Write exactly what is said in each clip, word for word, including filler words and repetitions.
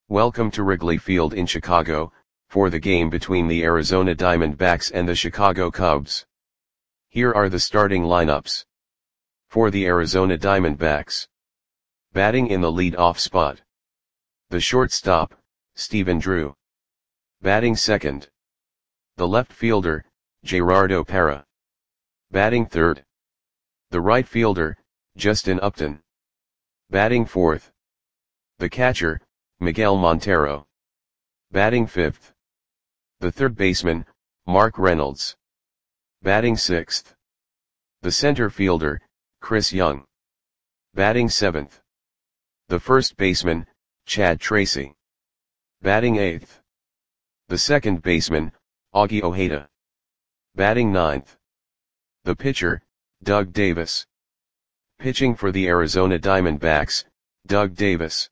Welcome to Wrigley Field in Chicago, for the game between the Arizona Diamondbacks and the Chicago Cubs. Here are the starting lineups. For the Arizona Diamondbacks. Batting in the lead-off spot. The shortstop, Stephen Drew. Batting second. The left fielder, Gerardo Parra. Batting third. The right fielder, Justin Upton. Batting fourth. The catcher, Miguel Montero. Batting fifth. The third baseman, Mark Reynolds. Batting sixth. The center fielder, Chris Young. Batting seventh. The first baseman, Chad Tracy. Batting eighth. The second baseman, Augie Ojeda. Batting ninth. The pitcher, Doug Davis. Pitching for the Arizona Diamondbacks, Doug Davis.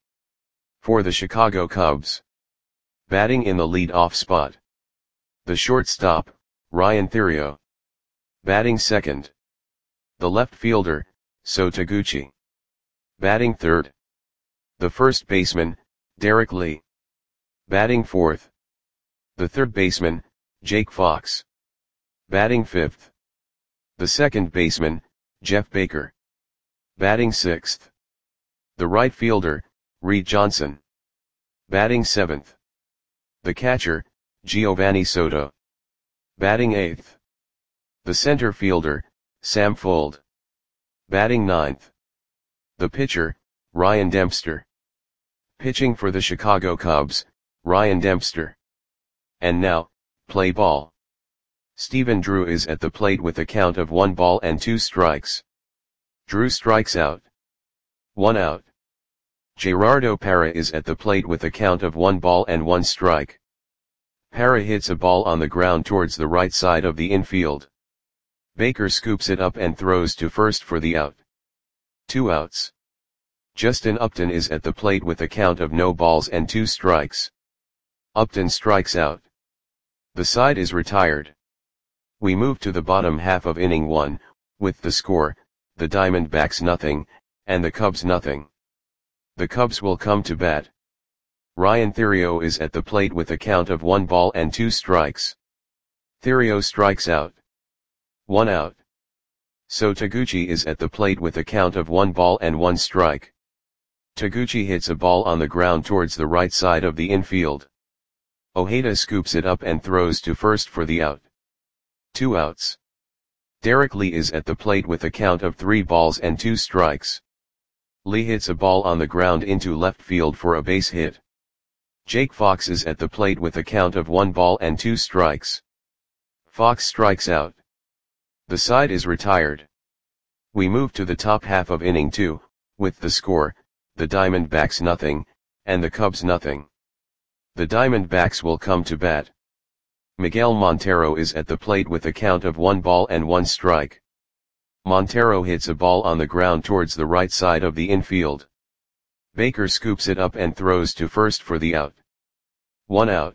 For the Chicago Cubs. Batting in the lead-off spot. The shortstop, Ryan Theriot. Batting second. The left fielder, So Taguchi. Batting third. The first baseman, Derek Lee. Batting fourth. The third baseman, Jake Fox. Batting fifth. The second baseman, Jeff Baker. Batting sixth. The right fielder, Reed Johnson. Batting seventh. The catcher, Giovanni Soto. Batting eighth. The center fielder, Sam Fuld. Batting ninth. The pitcher, Ryan Dempster. Pitching for the Chicago Cubs, Ryan Dempster. And now, play ball. Stephen Drew is at the plate with a count of one ball and two strikes. Drew strikes out. One out. Gerardo Parra is at the plate with a count of one ball and one strike. Parra hits a ball on the ground towards the right side of the infield. Baker scoops it up and throws to first for the out. Two outs. Justin Upton is at the plate with a count of no balls and two strikes. Upton strikes out. The side is retired. We move to the bottom half of inning one, with the score, the Diamondbacks nothing, and the Cubs nothing. The Cubs will come to bat. Ryan Theriot is at the plate with a count of one ball and two strikes. Theriot strikes out. One out. So Taguchi is at the plate with a count of one ball and one strike. Taguchi hits a ball on the ground towards the right side of the infield. Ojeda scoops it up and throws to first for the out. Two outs. Derek Lee is at the plate with a count of three balls and two strikes. Lee hits a ball on the ground into left field for a base hit. Jake Fox is at the plate with a count of one ball and two strikes. Fox strikes out. The side is retired. We move to the top half of inning two, with the score, the Diamondbacks nothing, and the Cubs nothing. The Diamondbacks will come to bat. Miguel Montero is at the plate with a count of one ball and one strike. Montero hits a ball on the ground towards the right side of the infield. Baker scoops it up and throws to first for the out. One out.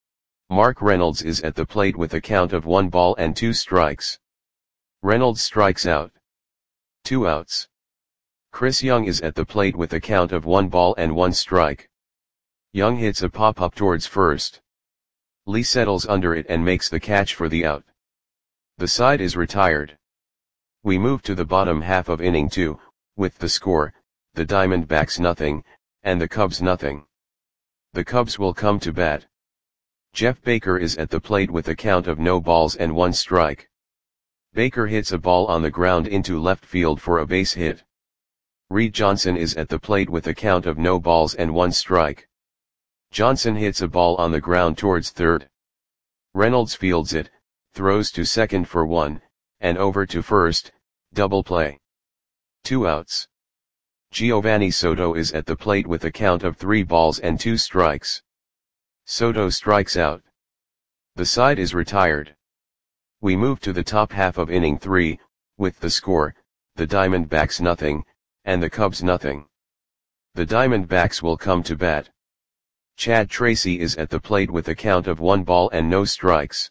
Mark Reynolds is at the plate with a count of one ball and two strikes. Reynolds strikes out. Two outs. Chris Young is at the plate with a count of one ball and one strike. Young hits a pop-up towards first. Lee settles under it and makes the catch for the out. The side is retired. We move to the bottom half of inning two, with the score, the Diamondbacks nothing, and the Cubs nothing. The Cubs will come to bat. Jeff Baker is at the plate with a count of no balls and one strike. Baker hits a ball on the ground into left field for a base hit. Reed Johnson is at the plate with a count of no balls and one strike. Johnson hits a ball on the ground towards third. Reynolds fields it, throws to second for one, and over to first, double play. Two outs. Giovanni Soto is at the plate with a count of three balls and two strikes. Soto strikes out. The side is retired. We move to the top half of inning three, with the score, the Diamondbacks nothing, and the Cubs nothing. The Diamondbacks will come to bat. Chad Tracy is at the plate with a count of one ball and no strikes.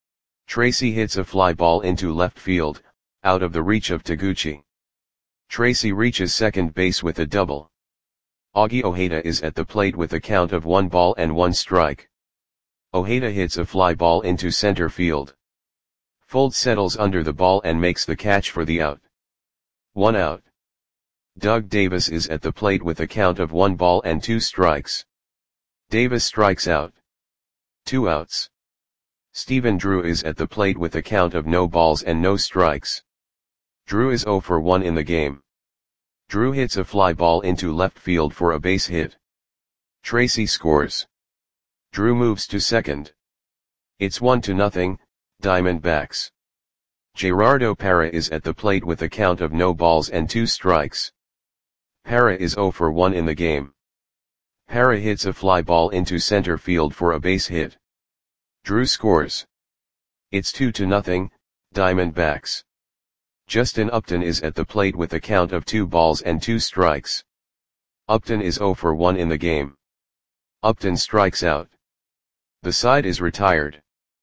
Tracy hits a fly ball into left field, out of the reach of Taguchi. Tracy reaches second base with a double. Augie Ojeda is at the plate with a count of one ball and one strike. Ojeda hits a fly ball into center field. Fold settles under the ball and makes the catch for the out. One out. Doug Davis is at the plate with a count of one ball and two strikes. Davis strikes out. Two outs. Stephen Drew is at the plate with a count of no balls and no strikes. Drew is zero for one in the game. Drew hits a fly ball into left field for a base hit. Tracy scores. Drew moves to second. It's one to nothing, Diamondbacks. Gerardo Parra is at the plate with a count of no balls and two strikes. Parra is zero for one in the game. Parra hits a fly ball into center field for a base hit. Drew scores. It's two to nothing, Diamondbacks. Justin Upton is at the plate with a count of two balls and two strikes. Upton is zero for one in the game. Upton strikes out. The side is retired.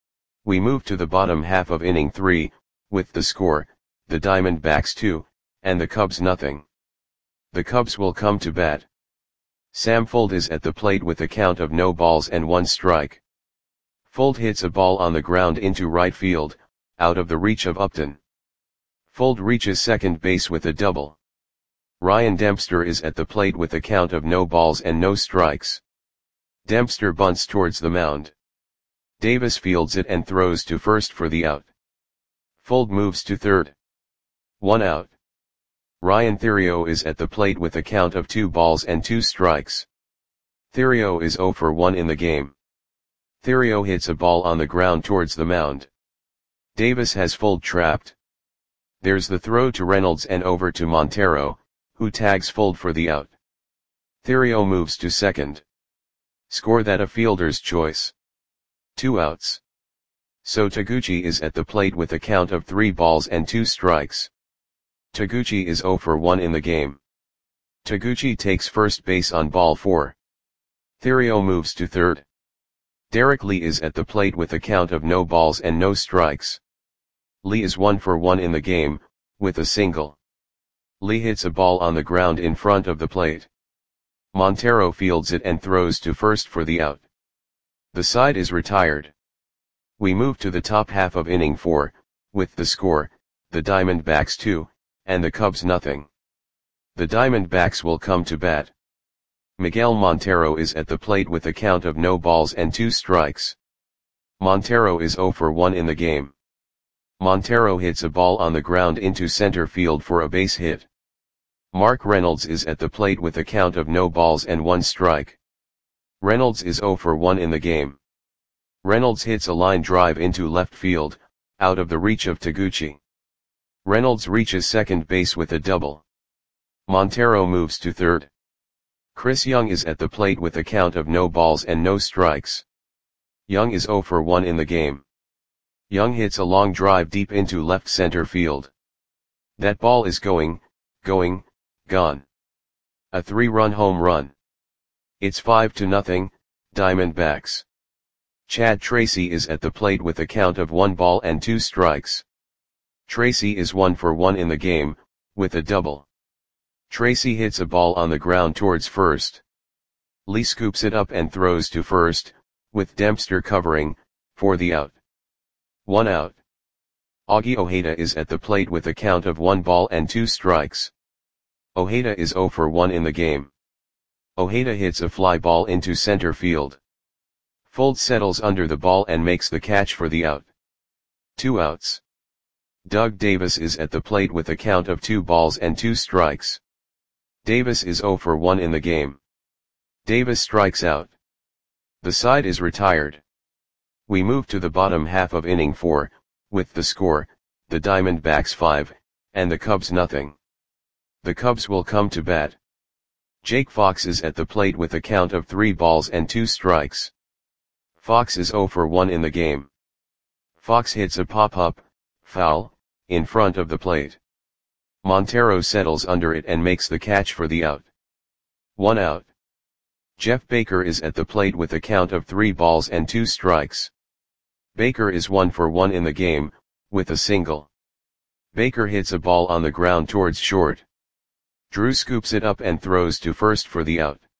We move to the bottom half of inning three, with the score, the Diamondbacks two, and the Cubs nothing. The Cubs will come to bat. Sam Fuld is at the plate with a count of no balls and one strike. Fuld hits a ball on the ground into right field, out of the reach of Upton. Fuld reaches second base with a double. Ryan Dempster is at the plate with a count of no balls and no strikes. Dempster bunts towards the mound. Davis fields it and throws to first for the out. Fuld moves to third. One out. Ryan Theriot is at the plate with a count of two balls and two strikes. Theriot is zero for one in the game. Theriot hits a ball on the ground towards the mound. Davis has Fuld trapped. There's the throw to Reynolds and over to Montero, who tags Fuld for the out. Theriot moves to second. Score that a fielder's choice. Two outs. So Taguchi is at the plate with a count of three balls and two strikes. Taguchi is zero for one in the game. Taguchi takes first base on ball four. Theriot moves to third. Derek Lee is at the plate with a count of no balls and no strikes. Lee is one for one in the game, with a single. Lee hits a ball on the ground in front of the plate. Montero fields it and throws to first for the out. The side is retired. We move to the top half of inning four, with the score, the Diamondbacks two, and the Cubs nothing. The Diamondbacks will come to bat. Miguel Montero is at the plate with a count of no balls and two strikes. Montero is zero for one in the game. Montero hits a ball on the ground into center field for a base hit. Mark Reynolds is at the plate with a count of no balls and one strike. Reynolds is zero for one in the game. Reynolds hits a line drive into left field, out of the reach of Taguchi. Reynolds reaches second base with a double. Montero moves to third. Chris Young is at the plate with a count of no balls and no strikes. Young is zero for one in the game. Young hits a long drive deep into left center field. That ball is going, going, gone. A three-run home run. It's five to nothing, Diamondbacks. Chad Tracy is at the plate with a count of one ball and two strikes. Tracy is one for one in the game, with a double. Tracy hits a ball on the ground towards first. Lee scoops it up and throws to first, with Dempster covering, for the out. One out. Augie Ojeda is at the plate with a count of one ball and two strikes. Ojeda is zero for one in the game. Ojeda hits a fly ball into center field. Fuld settles under the ball and makes the catch for the out. Two outs. Doug Davis is at the plate with a count of two balls and two strikes. Davis is zero for one in the game. Davis strikes out. The side is retired. We move to the bottom half of inning four, with the score, the Diamondbacks five, and the Cubs nothing. The Cubs will come to bat. Jake Fox is at the plate with a count of three balls and two strikes. Fox is zero for one in the game. Fox hits a pop-up, foul, in front of the plate. Montero settles under it and makes the catch for the out. One out. Jeff Baker is at the plate with a count of three balls and two strikes. Baker is one for one in the game, with a single. Baker hits a ball on the ground towards short. Drew scoops it up and throws to first for the out.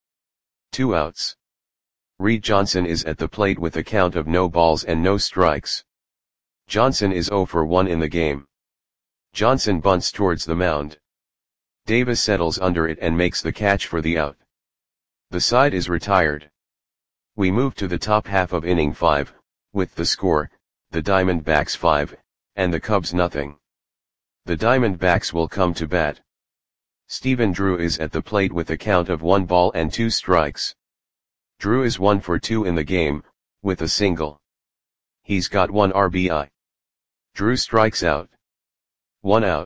Two outs. Reed Johnson is at the plate with a count of no balls and no strikes. Johnson is oh for one in the game. Johnson bunts towards the mound. Davis settles under it and makes the catch for the out. The side is retired. We move to the top half of inning five, with the score, the Diamondbacks five, and the Cubs nothing. The Diamondbacks will come to bat. Stephen Drew is at the plate with a count of one ball and two strikes. Drew is one for two in the game, with a single. He's got one R B I. Drew strikes out. One out.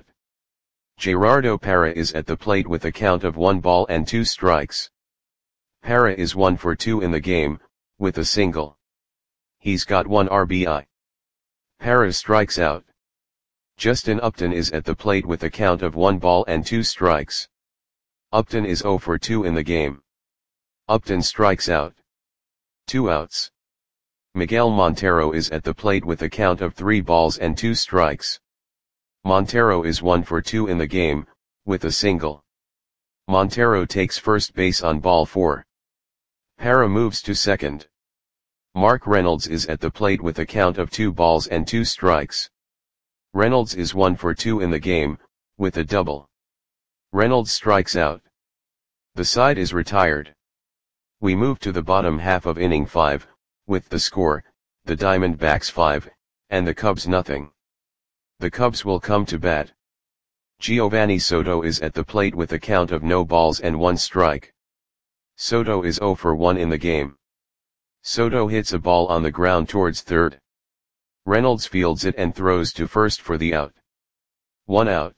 Gerardo Parra is at the plate with a count of one ball and two strikes. Parra is one for two in the game, with a single. He's got one R B I. Parra strikes out. Justin Upton is at the plate with a count of one ball and two strikes. Upton is oh for two in the game. Upton strikes out. Two outs. Miguel Montero is at the plate with a count of three balls and two strikes. Montero is one for two in the game, with a single. Montero takes first base on ball four. Parra moves to second. Mark Reynolds is at the plate with a count of two balls and two strikes. Reynolds is one for two in the game, with a double. Reynolds strikes out. The side is retired. We move to the bottom half of inning five, with the score, the Diamondbacks five, and the Cubs nothing. The Cubs will come to bat. Giovanni Soto is at the plate with a count of no balls and one strike. Soto is oh for one in the game. Soto hits a ball on the ground towards third. Reynolds fields it and throws to first for the out. One out.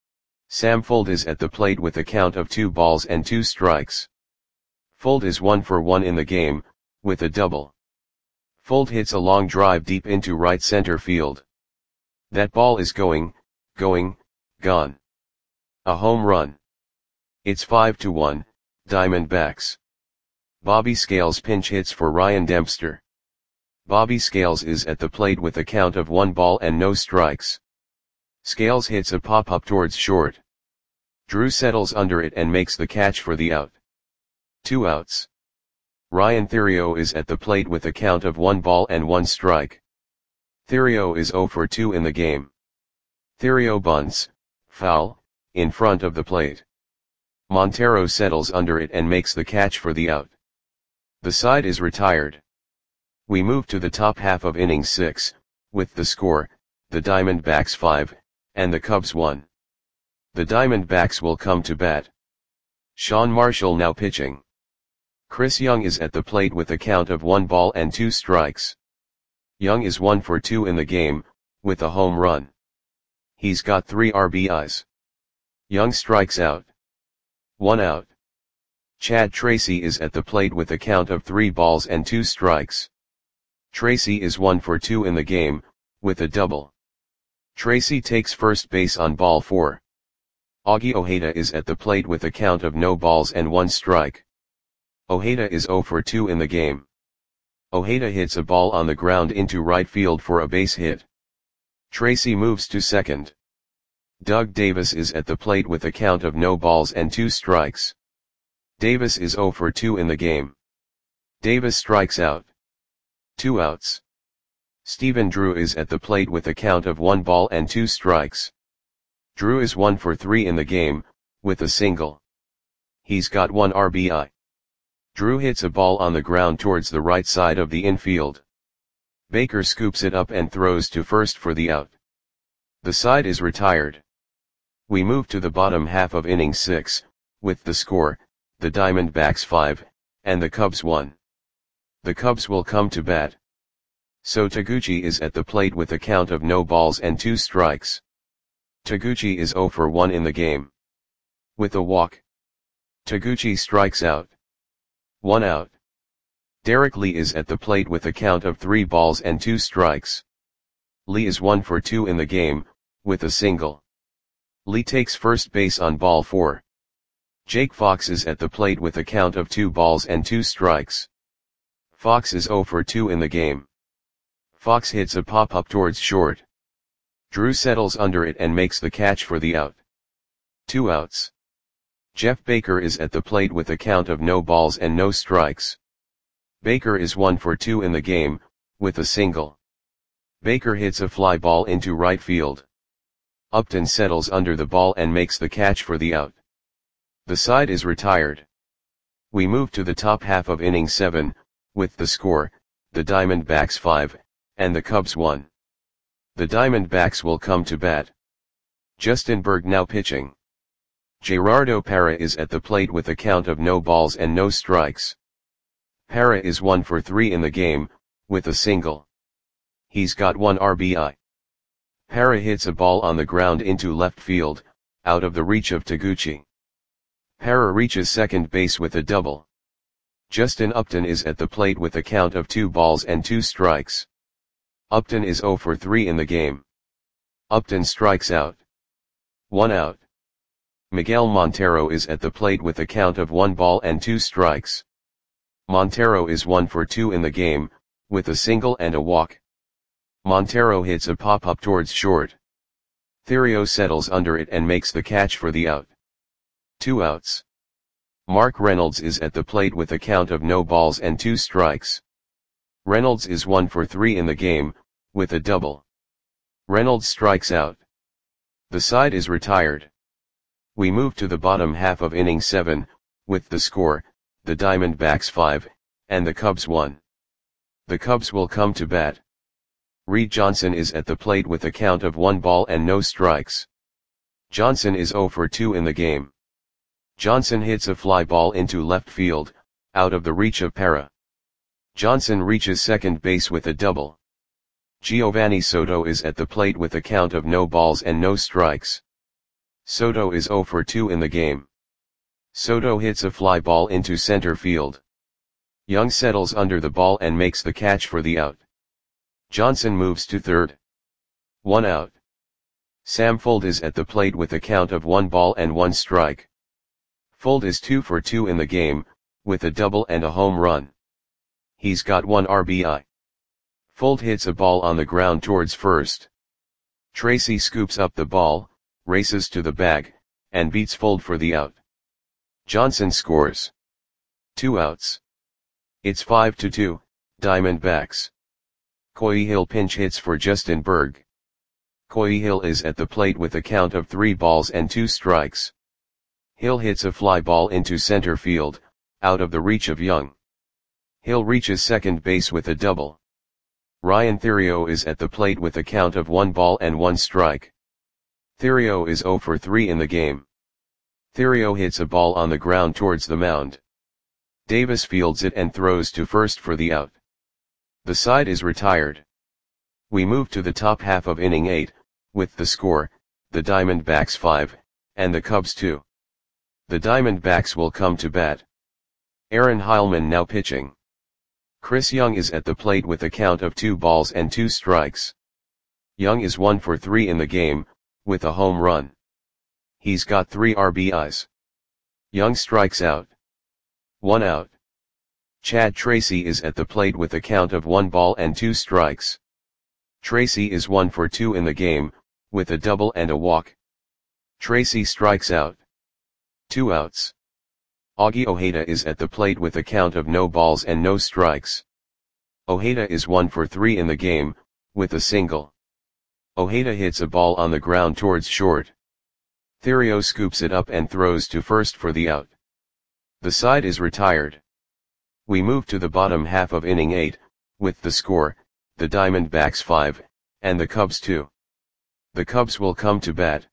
Sam Fuld is at the plate with a count of two balls and two strikes. Fuld is one for one in the game, with a double. Fuld hits a long drive deep into right center field. That ball is going, going, gone. A home run. It's five to one, Diamondbacks. Bobby Scales pinch hits for Ryan Dempster. Bobby Scales is at the plate with a count of one ball and no strikes. Scales hits a pop-up towards short. Drew settles under it and makes the catch for the out. Two outs. Ryan Theriot is at the plate with a count of one ball and one strike. Theriot is oh for two in the game. Theriot bunts, foul, in front of the plate. Montero settles under it and makes the catch for the out. The side is retired. We move to the top half of inning six, with the score, the Diamondbacks five, and the Cubs one. The Diamondbacks will come to bat. Sean Marshall now pitching. Chris Young is at the plate with a count of one ball and two strikes. Young is one for two in the game, with a home run. He's got three R B Is. Young strikes out. One out. Chad Tracy is at the plate with a count of three balls and two strikes. Tracy is one for two in the game, with a double. Tracy takes first base on ball four. Augie Ojeda is at the plate with a count of no balls and one strike. Ojeda is oh for two in the game. Ojeda hits a ball on the ground into right field for a base hit. Tracy moves to second. Doug Davis is at the plate with a count of no balls and two strikes. Davis is oh for two in the game. Davis strikes out. Two outs. Stephen Drew is at the plate with a count of one ball and two strikes. Drew is one for three in the game, with a single. He's got one R B I. Drew hits a ball on the ground towards the right side of the infield. Baker scoops it up and throws to first for the out. The side is retired. We move to the bottom half of inning six, with the score, the Diamondbacks five, and the Cubs one. The Cubs will come to bat. So Taguchi is at the plate with a count of no balls and two strikes. Taguchi is oh for one in the game. With a walk. Taguchi strikes out. One out. Derek Lee is at the plate with a count of three balls and two strikes. Lee is one for two in the game, with a single. Lee takes first base on ball four. Jake Fox is at the plate with a count of two balls and two strikes. Fox is oh for two in the game. Fox hits a pop-up towards short. Drew settles under it and makes the catch for the out. Two outs. Jeff Baker is at the plate with a count of no balls and no strikes. Baker is one for two in the game, with a single. Baker hits a fly ball into right field. Upton settles under the ball and makes the catch for the out. The side is retired. We move to the top half of inning seven, with the score, the Diamondbacks five, and the Cubs one. The Diamondbacks will come to bat. Justin Berg now pitching. Gerardo Parra is at the plate with a count of no balls and no strikes. Parra is one for three in the game, with a single. He's got one R B I. Parra hits a ball on the ground into left field, out of the reach of Taguchi. Parra reaches second base with a double. Justin Upton is at the plate with a count of two balls and two strikes. Upton is zero for three in the game. Upton strikes out. One out. Miguel Montero is at the plate with a count of one ball and two strikes. Montero is one for two in the game, with a single and a walk. Montero hits a pop-up towards short. Theriot settles under it and makes the catch for the out. Two outs. Mark Reynolds is at the plate with a count of no balls and two strikes. Reynolds is one for three in the game, with a double. Reynolds strikes out. The side is retired. We move to the bottom half of inning seven, with the score, the Diamondbacks five, and the Cubs one. The Cubs will come to bat. Reed Johnson is at the plate with a count of one ball and no strikes. Johnson is zero for two in the game. Johnson hits a fly ball into left field, out of the reach of Parra. Johnson reaches second base with a double. Giovanni Soto is at the plate with a count of no balls and no strikes. Soto is zero for two in the game. Soto hits a fly ball into center field. Young settles under the ball and makes the catch for the out. Johnson moves to third. One out. Sam Fuld is at the plate with a count of one ball and one strike. Fuld is two for two in the game, with a double and a home run. He's got one R B I. Fuld hits a ball on the ground towards first. Tracy scoops up the ball, races to the bag, and beats Fuld for the out. Johnson scores. Two outs. It's five to two, Diamondbacks. Coy Hill pinch hits for Justin Berg. Coy Hill is at the plate with a count of three balls and two strikes. Hill hits a fly ball into center field, out of the reach of Young. Hill reaches second base with a double. Ryan Theriot is at the plate with a count of one ball and one strike. Theriot is zero for three in the game. Theriot hits a ball on the ground towards the mound. Davis fields it and throws to first for the out. The side is retired. We move to the top half of inning eight, with the score, the Diamondbacks five, and the Cubs two. The Diamondbacks will come to bat. Aaron Heilman now pitching. Chris Young is at the plate with a count of two balls and two strikes. Young is one for three in the game, with a home run. He's got three R B Is. Young strikes out. One out. Chad Tracy is at the plate with a count of one ball and two strikes. Tracy is one for two in the game, with a double and a walk. Tracy strikes out. Two outs. Augie Ojeda is at the plate with a count of no balls and no strikes. Ojeda is one for three in the game, with a single. Ojeda hits a ball on the ground towards short. Theriot scoops it up and throws to first for the out. The side is retired. We move to the bottom half of inning eight, with the score, the Diamondbacks five, and the Cubs two. The Cubs will come to bat.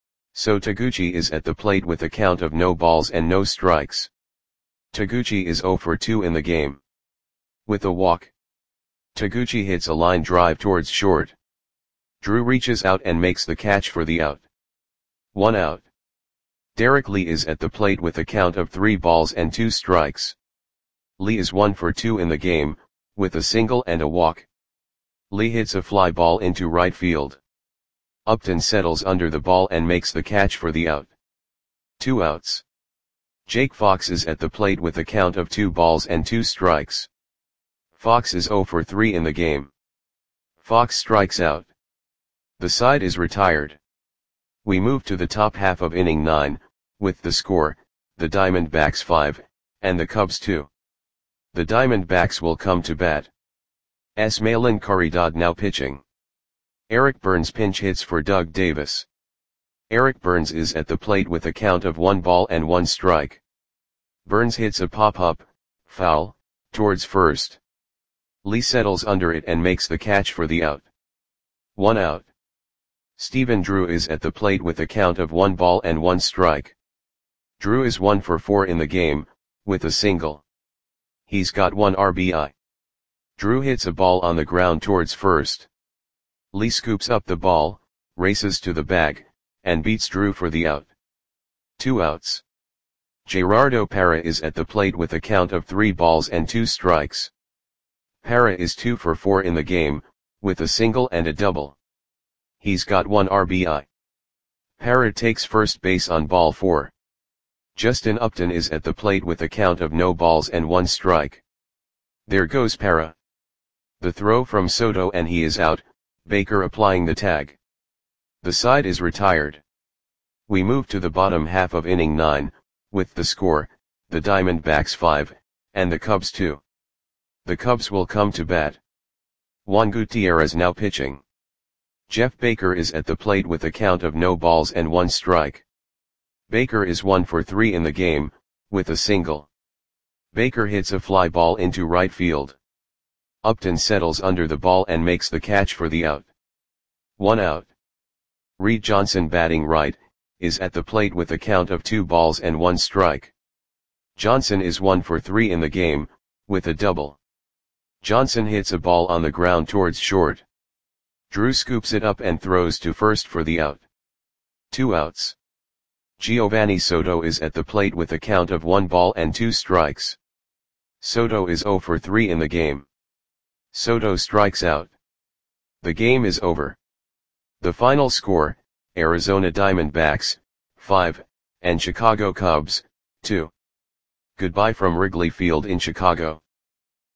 So Taguchi is at the plate with a count of no balls and no strikes. Taguchi is zero for two in the game. With a walk. Taguchi hits a line drive towards short. Drew reaches out and makes the catch for the out. One out. Derek Lee is at the plate with a count of three balls and two strikes. Lee is one for two in the game, with a single and a walk. Lee hits a fly ball into right field. Upton settles under the ball and makes the catch for the out. Two outs. Jake Fox is at the plate with a count of two balls and two strikes. Fox is zero for three in the game. Fox strikes out. The side is retired. We move to the top half of inning nine, with the score, the Diamondbacks five, and the Cubs two. The Diamondbacks will come to bat. S. Malin Caridad now pitching. Eric Burns pinch hits for Doug Davis. Eric Burns is at the plate with a count of one ball and one strike. Burns hits a pop-up, foul, towards first. Lee settles under it and makes the catch for the out. One out. Stephen Drew is at the plate with a count of one ball and one strike. Drew is one for four in the game, with a single. He's got one R B I. Drew hits a ball on the ground towards first. Lee scoops up the ball, races to the bag, and beats Drew for the out. Two outs. Gerardo Parra is at the plate with a count of three balls and two strikes. Parra is two for four in the game, with a single and a double. He's got one R B I. Parra takes first base on ball four. Justin Upton is at the plate with a count of no balls and one strike. There goes Parra. The throw from Soto and he is out, Baker applying the tag. The side is retired. We move to the bottom half of inning nine, with the score, the Diamondbacks five, and the Cubs two. The Cubs will come to bat. Juan Gutierrez now pitching. Jeff Baker is at the plate with a count of no balls and one strike. Baker is one for three in the game, with a single. Baker hits a fly ball into right field. Upton settles under the ball and makes the catch for the out. One out. Reed Johnson batting right, is at the plate with a count of two balls and one strike. Johnson is one for three in the game, with a double. Johnson hits a ball on the ground towards short. Drew scoops it up and throws to first for the out. Two outs. Giovanni Soto is at the plate with a count of one ball and two strikes. Soto is zero for three in the game. Soto strikes out. The game is over. The final score, Arizona Diamondbacks, five, and Chicago Cubs, two. Goodbye from Wrigley Field in Chicago.